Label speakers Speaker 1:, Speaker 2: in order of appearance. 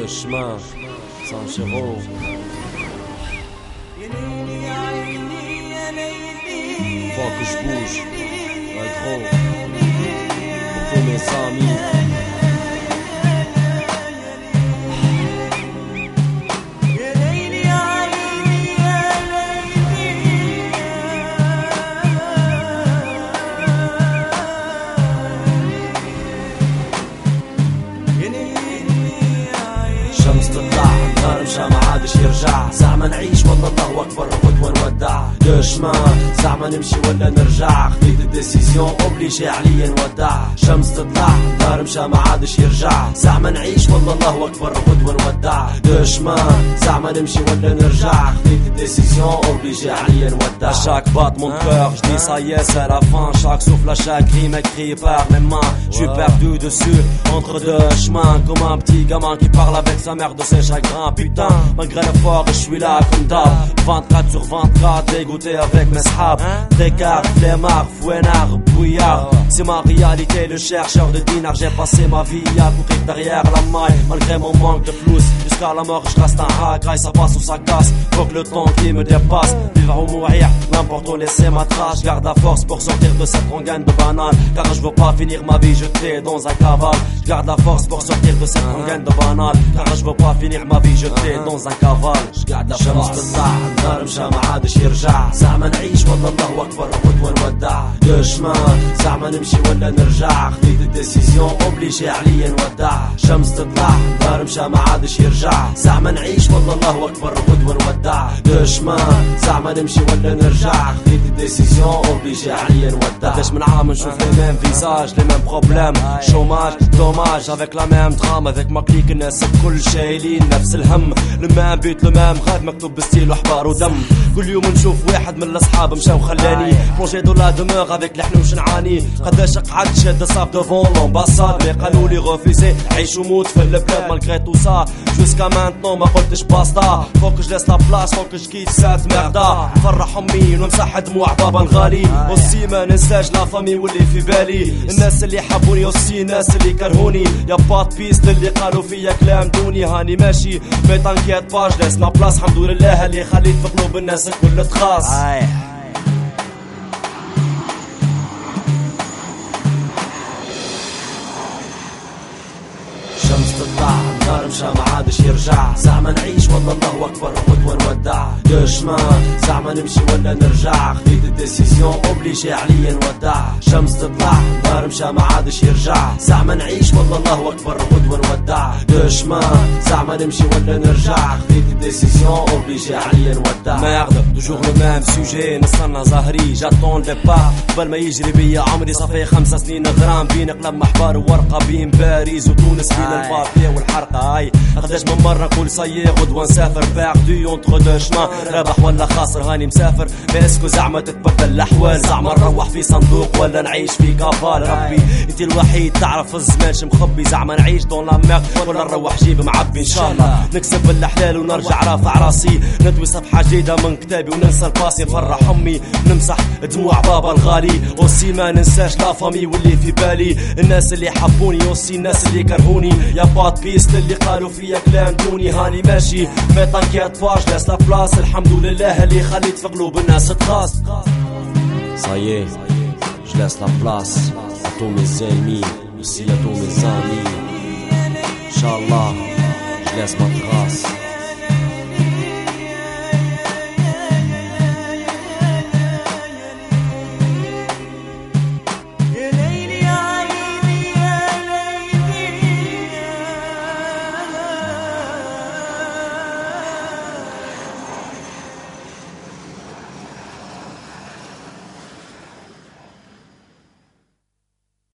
Speaker 1: Deux chemins, Saint-Chéreau. Faut que je bouge, ouais gros, pour tous mes amis. شمس تطلع نهار مشى ما عادش يرجع زعما نعيش والله الله اكبر غدوة نودع دو شمان زعما نمشي ولا نرجع خديت الديسيزيون اوبليجي عليا نودع شمس تطلع نهار مشى ما عادش يرجع زعما نعيش والله الله اكبر غدوة نودع دو شمان زعما نمشي ولا نرجع خديت الديسيزيون اوبليجي عليا نودع chaque battement de cœur je dis ça y est c'est la fin chaque souffle à chaque rime écrit par mes mains je suis perdu dessus entre deux chemins comme un petit gamin qui parle avec sa mère de ses chagrins putain malgré l'effort je suis là comme d'hab 24 sur 24 dégoûté avec mes sahab Descartes, flemmard, fouenard, bouillard c'est ma réalité le chercheur de dinars j'ai passé ma vie à courir derrière la maille malgré mon manque de flous jusqu'à la mort je reste un racaille ça passe ou ça casse faut que le temps qui me dépasse vivre ou mourir n'importe où laisser ma trace je garde la force pour sortir de cette rengaine de banane car je veux pas finir ma vie jeté dans un cavale je garde la force pour sortir de cette rengaine de banane car je veux pas finir ma vie jeté dans un cavale je garde la force تطلع نهار مشى ما عادش يرجع زعما نعيش والله الله اكبر غدوة نودع دو شمان زعما نمشي ولا نرجع خديت الديسيزيون اوبليجي عليا نودع شمس تطلع نهار مشى ما عادش يرجع زعما نعيش والله الله اكبر غدوة نودع دو شمان زعما نمشي ولا نرجع خديت الديسيزيون اوبليجي عليا نودع قداش من عام نشوف لي ميم فيزاج لي ميم بروبليم شوماج دوماج افيك لا ميم درام افيك ما كليك الناس الكل شايلين نفس الهم المام بيت المام غاد مكتوب بستيل وحبار ودم كل يوم نشوف واحد من الاصحاب مشى وخلاني بلونجي دو لا دموغ افيك الحنوش نعاني قداش قعدت شاد صاف دوفون لومباساد مي قالوا لي غوفيزي عيش وموت في البلاد مالغري تو سا جوسكا مانتنون ما قلتش باستا فوق جلس لا بلاص فوق جكيت سات مردا فرح امي ونمسح دموع بابا الغالي اوسي ما ننساش لا فامي واللي في بالي الناس اللي حبوني اوسي الناس اللي كرهوني يا بات بيست اللي قالوا فيا كلام دوني هاني ماشي مي تانكيت باج لاس لا بلاص الحمد لله اللي خليت في قلوب الناس الكل تخاص شمس تطلع نهار مشى ما عادش يرجع زعما نعيش والله الله اكبر غدوة نودع دو شمان زعما نمشي ولا نرجع خديت الديسيزيون اوبليجي عليا نودع شمس تطلع نهار مشى ما عادش يرجع زعما نعيش والله الله اكبر غدوة نودع دو شمان زعما نمشي ولا نرجع خديت الديسيزيون اوبليجي عليا نودع ميرد توجور لو ميم سوجي نستنى ظهري جاتون ديبار قبل ما يجري بيا عمري صافي 5 سنين غرام بين قلم احبار وورقه بين باريس وتونس بين البابيه والحرقه هاي قداش من مره نقول صايي غدوه نسافر باردو اونتر دو شمان رابح ولا خاسر هاني مسافر باسكو زعما تتبدل الاحوال زعما نروح في صندوق ولا نعيش في كافال ربي انت الوحيد تعرف الزمان مخبي زعما نعيش دون لا مير ولا نروح جيب معبي ان شاء الله نكسب الحلال ونرجع رافع راسي نتوي صفحه جديده من كتابي وننسى الباسي نفرح امي نمسح دموع بابا الغالي اوسي ما ننساش لا فامي واللي في بالي الناس اللي حبوني اوسي الناس اللي كرهوني يا بات بيست اللي قالوا فيا كلام دوني هاني ماشي مي تانكيت باج لاس لا بلاص الحمد لله اللي خليت في قلوب الناس تخاص Ça y est, je laisse la place à tous mes ennemis, aussi à tous mes amis. Inch'Allah, je laisse ma trace.